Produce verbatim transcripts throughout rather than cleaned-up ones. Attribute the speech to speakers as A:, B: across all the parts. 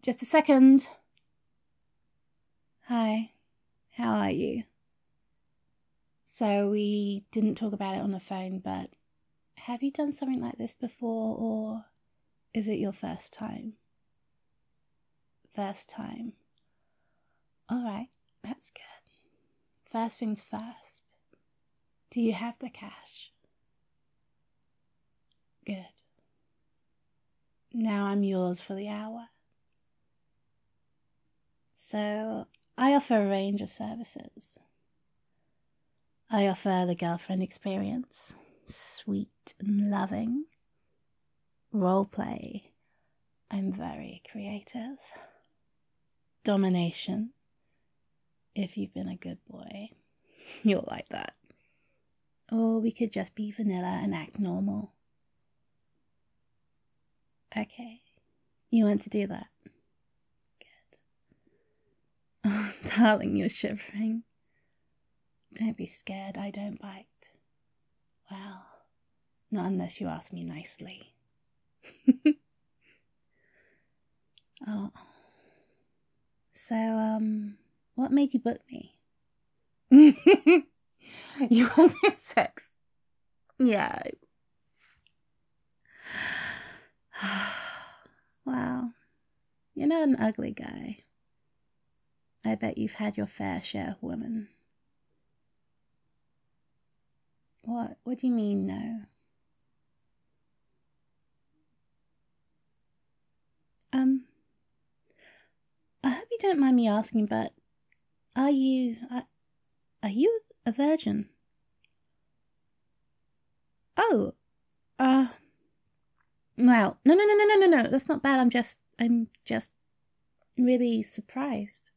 A: Just a second. Hi, how are you? So we didn't talk about it on the phone, but have you done something like this before, or is it your first time? First time. Alright, that's good. First things first. Do you have the cash? Good. Now I'm yours for the hour. So, I offer a range of services. I offer the girlfriend experience, sweet and loving. Roleplay, I'm very creative. Domination, if you've been a good boy, you'll like that. Or we could just be vanilla and act normal. Okay, you want to do that? Good. Oh, darling, you're shivering. Don't be scared, I don't bite. Well, not unless you ask me nicely. Oh. So, um, what made you book me? You wanted sex? Yeah. Wow. You're not an ugly guy. I bet you've had your fair share of women. What? What do you mean, no? Um, I hope you don't mind me asking, but are you, uh, are you a virgin? Oh, uh, well, no, no, no, no, no, no, no, that's not bad, I'm just, I'm just really surprised.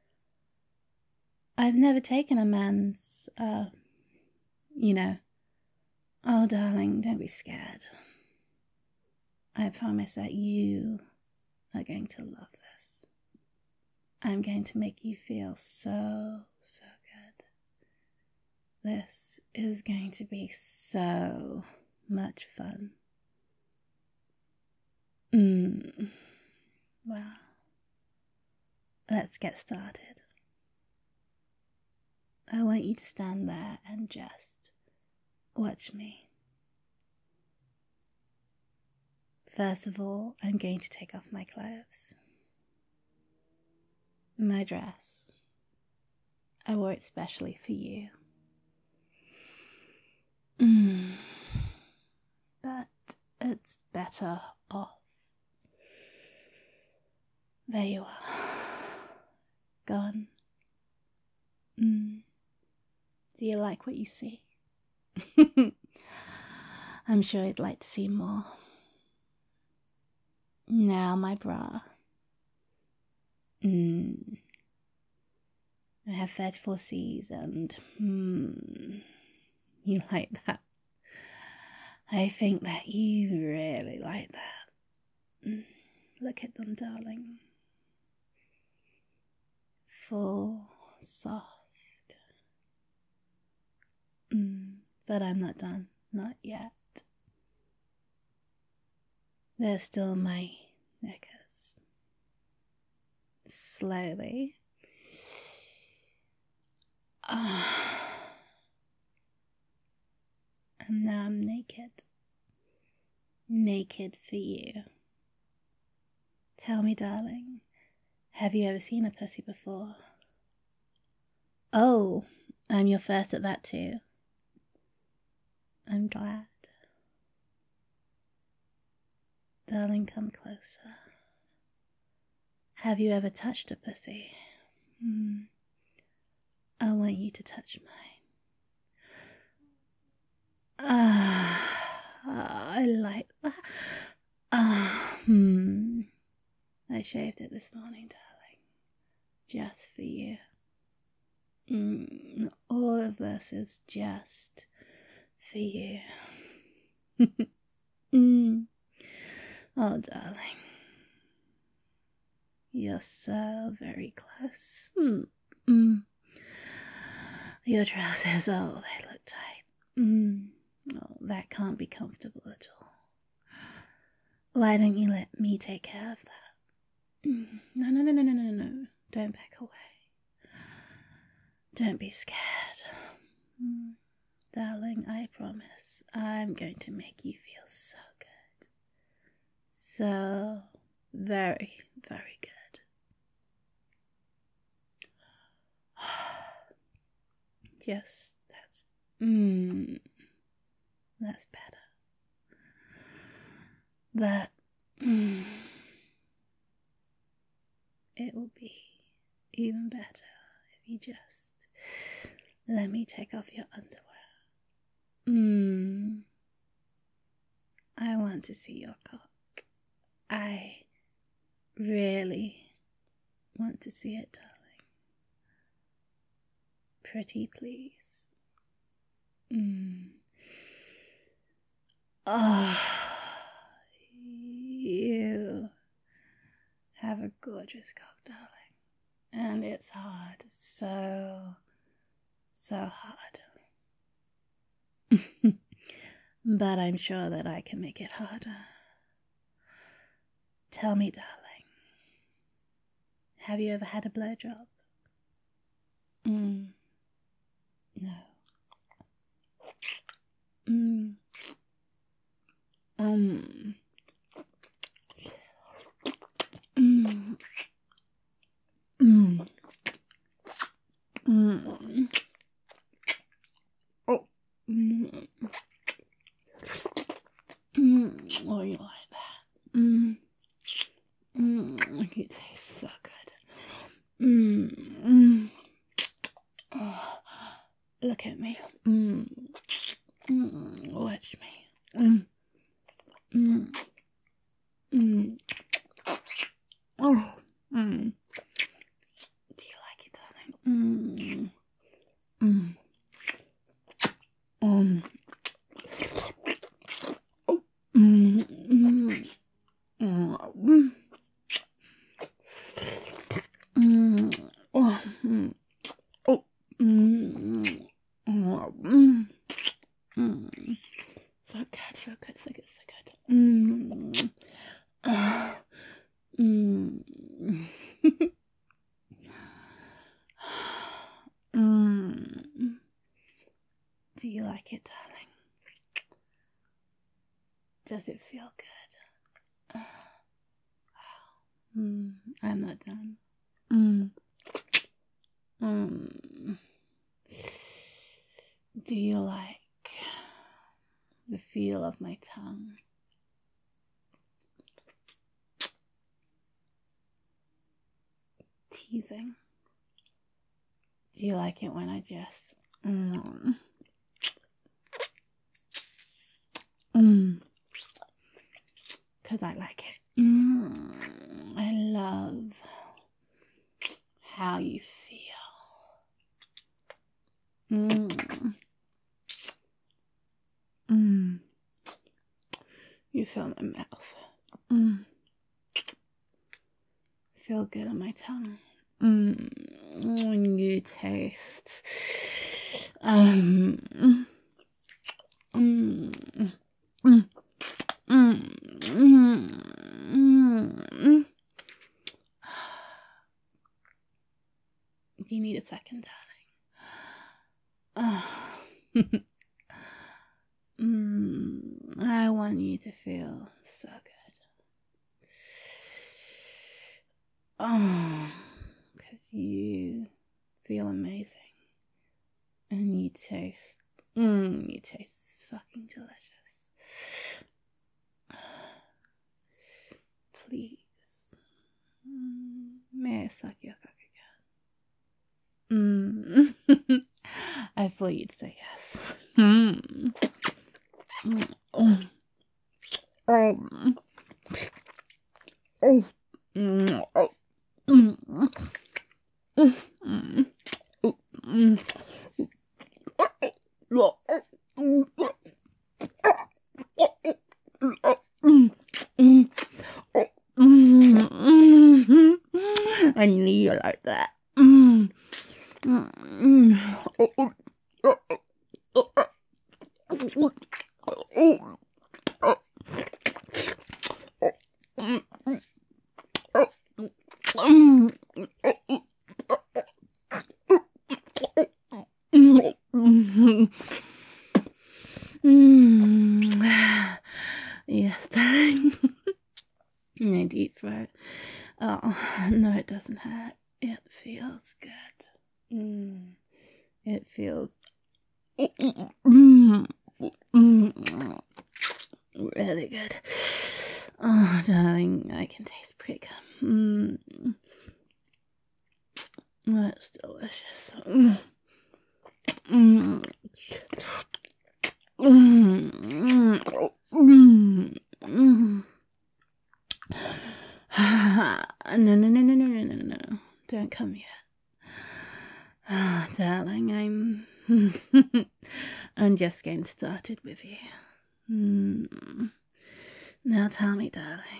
A: I've never taken a man's, uh, you know. Oh, darling, don't be scared. I promise that you are going to love this. I'm going to make you feel so, so good. This is going to be so much fun. Mm. Well, let's get started. I want you to stand there and just watch me. First of all, I'm going to take off my clothes. My dress. I wore it specially for you. Mm. But it's better off. There you are. Gone. Mm. Do you like what you see? I'm sure you'd like to see more. Now my bra. Mm. I have thirty-four C's and mm, you like that. I think that you really like that. Mm. Look at them, darling. Full, soft. Mm. But I'm not done. Not yet. There's still my knickers. Slowly. Oh. And now I'm naked. Naked for you. Tell me, darling, have you ever seen a pussy before? Oh, I'm your first at that too. I'm glad. Darling, come closer. Have you ever touched a pussy? Hmm. I want you to touch mine. Ah, I like that. Ah, hmm. I shaved it this morning, darling. Just for you. Mm, all of this is just for you. mm. Oh, darling. You're so very close. Mm. Mm. Your trousers, oh, they look tight. Mm. Oh, that can't be comfortable at all. Why don't you let me take care of that? No, no, no, no, no, no, no. Don't back away. Don't be scared. Darling, I promise I'm going to make you feel so good. So very, very good. Yes, that's, mmm, that's better. But, mm, it will be even better if you just let me take off your underwear. Mmm, I want to see your cock. I really want to see it, darling. Pretty please. Mm. Oh, you have a gorgeous cock, darling. And it's hard. So, so hard. But I'm sure that I can make it harder. Tell me, darling, have you ever had a blowjob? Mm. No. Mm. Um. Mm. Mm. Mm. Oh. Mm. Mm. Oh, you like that? Mm. Mm. It tastes so good. Mm. Mm. Oh, look at me. Mm. Mm. Watch me. Mm. Mm. Mm. Oh. Mm. Do you like it, darling? Mm. Mm. Um. Oh. Mm. Mm. Mm. Mm. Oh. Mm. Oh. Mm. Oh. Mm. Mm. So good, so good, so good, so good. Mm. Ah. Mm. Mm. Do you like it, darling? Does it feel good? Mm. I'm not done. Mm. Mm. Do you like the feel of my tongue? Teasing. Do you like it when I just mm, mm, cause I like it. Mm, I love how you feel. Mm, mm. You feel my mouth. Mm. Feel good on my tongue. Mm, when you taste. Um. Mm, mm, mm, mm, mm. Do you need a second, darling? Uh, mm, I want you to feel so good. Oh, because you feel amazing. And you taste, mm, you taste fucking delicious. Please, mm, may I suck your cock again? Mm. I thought you'd say yes. Mm. Mm. Oh. Um. Oh. Mm. Oh. Mm. Mm. Mm. Oh. Mm. I knew you like that. Mm. Mm. Oh. Oh. Oh. Oh. Oh. Oh. My deep throat. Oh, no, it doesn't hurt. It feels good. Mm. It feels mm. Mm. really good. Oh, darling, I can taste prick. Mm. That's delicious. Mm. Mm. Mm. Mm. Mm. No, no, no, no, no, no, no, no, no. Don't come yet. Ah, darling, I'm... I'm just getting started with you. Mm. Now tell me, darling,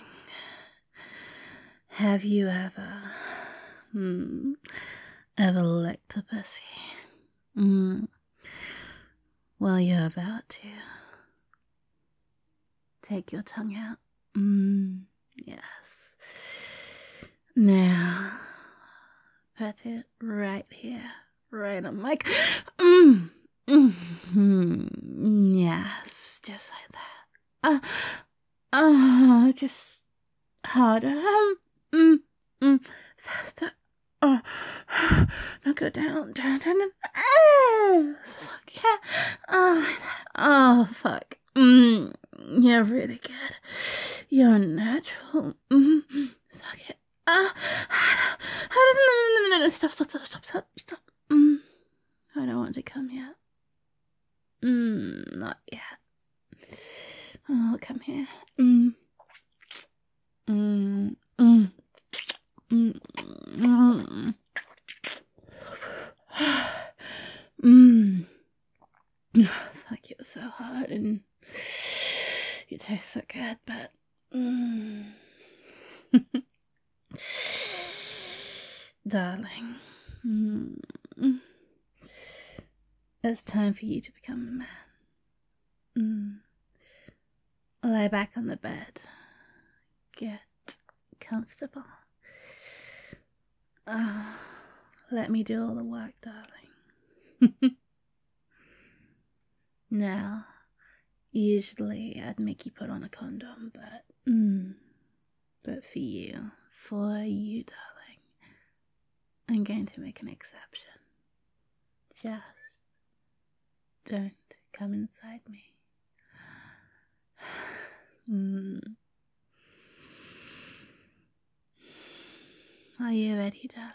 A: have you ever... Hmm, ever licked a pussy? Mm. Well, you're about to. Take your tongue out. Mm. Yes. Now, put it right here, right on my... Mm. Mm-hmm. Yes, just like that. Uh, uh, just harder. Um, mm, mm, faster. Oh, now go down, down, down, down. Oh, fuck yeah. Oh, oh fuck. Mm, you're really good. You're natural. Mm, suck it. Ah, uh, stop, stop, stop, stop, stop, stop. Mm, I don't want to come yet. Mm, not yet. Oh, come here. Mm. Mm. Mm. Mm. Mm. Mm. Fuck, you're so hard and you taste so good, but mm. Darling, mm. It's time for you to become a man. Mm. Lie back on the bed. Get comfortable. Oh, let me do all the work, darling. Now, usually I'd make you put on a condom, but mm, but for you, for you, darling, I'm going to make an exception. Just don't come inside me. Mm. Are you ready, darling?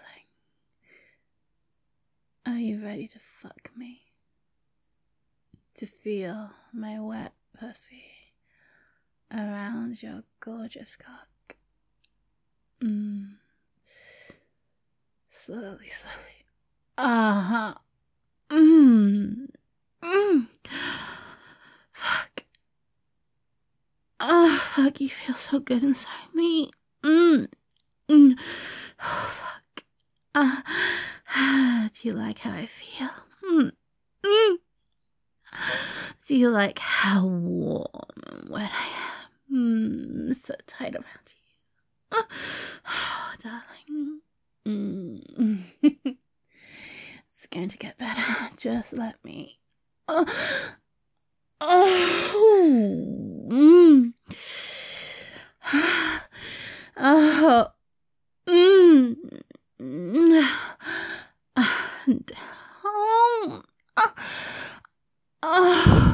A: Are you ready to fuck me? To feel my wet pussy around your gorgeous cock? Mm. Slowly, slowly. Uh-huh. Mm. Mm. Fuck. Oh, fuck, you feel so good inside me. Mm. Mm. Oh, fuck. Uh, do you like how I feel? Mm. Mm. Do you like how warm and wet I am? Mm, so tight around you. Oh, darling. Mm. It's going to get better. Just let me. Oh. Oh. Mm. Oh. Mm. Down. Oh.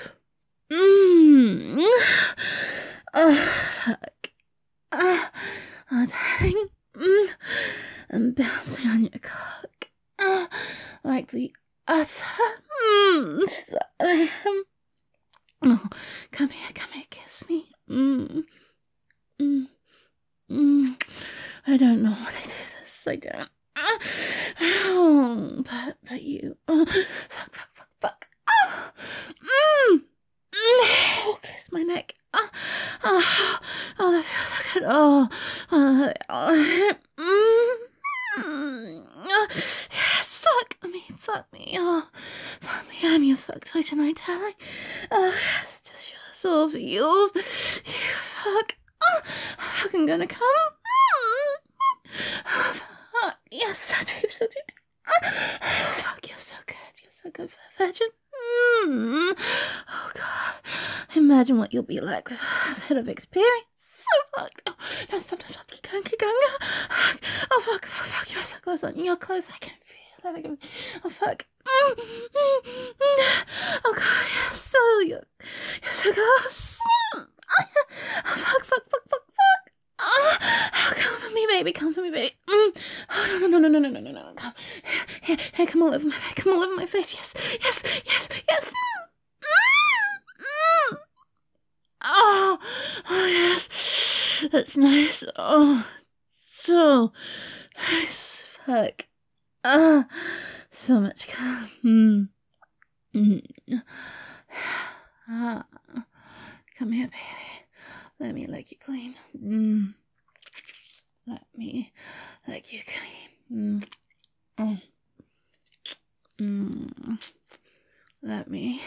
A: Mm. Oh, fuck. Oh, oh, darling. Mm. I'm bouncing on your cock. Oh, like the utter. Mm. Oh, come here, come here, kiss me. Mm. Mm. Mm. I don't know what I do this. I don't. Oh, but, but you. Oh, fuck, fuck, fuck, fuck. Oh. Mm. Oh, kiss my neck. Oh, oh, oh, that feels so good. Oh, oh, oh. Mm. Yes, fuck me, fuck me. Oh, fuck me. I'm your fuck toy tonight, darling. Oh, yes, just yours, all for you. You fuck. Oh, I'm gonna come. Oh, fuck. Yes, so deep, so deep. Oh, fuck, you're so good. You're so good for a virgin. Mm. Oh, God. Imagine what you'll be like with a bit of experience. So fuck. Oh, don't stop, don't stop. Keep going, keep going. Oh, fuck, fuck, fuck. You're so close. You're close. I can feel it. I can... Oh, fuck. Oh, God. You're so, you're, you're so close. Oh, fuck, fuck, fuck, fuck, fuck. Oh, come for me, baby. Come for me, baby. Oh, no, no, no, no, no, no, no, no. Come. Here, here, come all over my face. Come all over my face. Yes, yes, yes, yes. Oh, oh yes, that's nice. Oh, so nice. Fuck. Ah, oh, so much calm. Mm. Mm. Ah, come here, baby. Let me lick you clean. Mm. Let me lick you clean. Mm. Oh. Mm. Let me.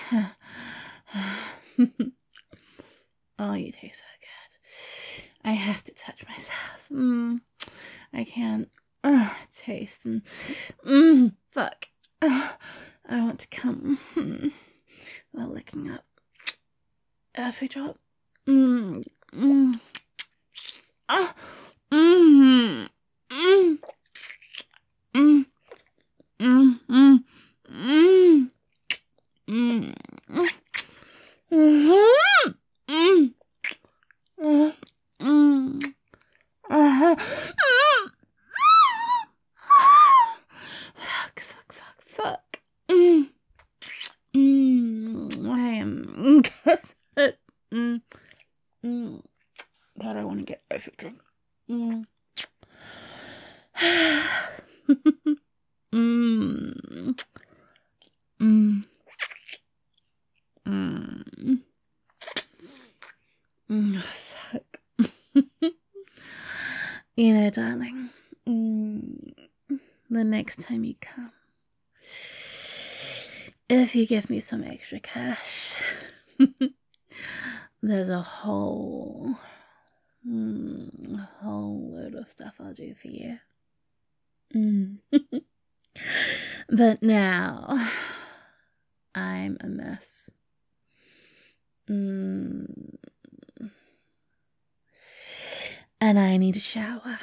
A: Oh, you taste so good. I have to touch myself. Mm. I can't uh, taste and mm, fuck. Uh, I want to come mm, while licking up every drop. Mm. Mm. Ah. Mm. Mm. Mm. Mm. Mm. Mm. Mm. Mm. Mm. Uh, mm. Uh, mm. Fuck, fuck, fuck, fuck. Mm. Mm. I am good. Mm. Mm. God, I want to get over drunk. Mm. mm. Mm. Mm. Mm. Fuck. You know, darling, mm, the next time you come, if you give me some extra cash, there's a whole, mm, a whole load of stuff I'll do for you. Mm. But now, I'm a mess. Mm. And I need a shower.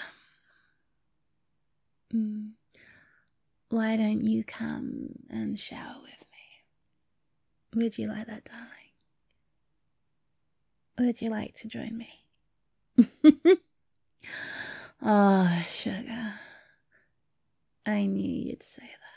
A: Mm. Why don't you come and shower with me? Would you like that, darling? Would you like to join me? Oh, sugar. I knew you'd say that.